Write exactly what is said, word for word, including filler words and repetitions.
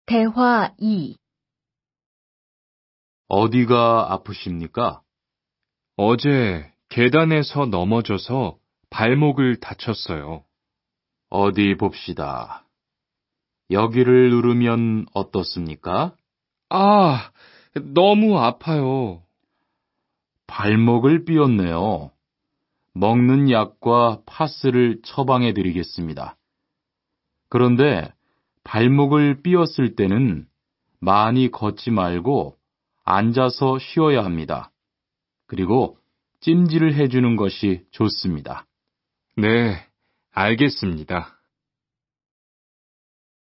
대화 이. 어디가 아프십니까? 어제 계단에서 넘어져서 발목을 다쳤어요. 어디 봅시다. 여기를 누르면 어떻습니까? 아, 너무 아파요. 발목을 삐었네요. 먹는 약과 파스를 처방해 드리겠습니다. 그런데 발목을 삐었을 때는 많이 걷지 말고 앉아서 쉬어야 합니다. 그리고 찜질을 해주는 것이 좋습니다. 네, 알겠습니다.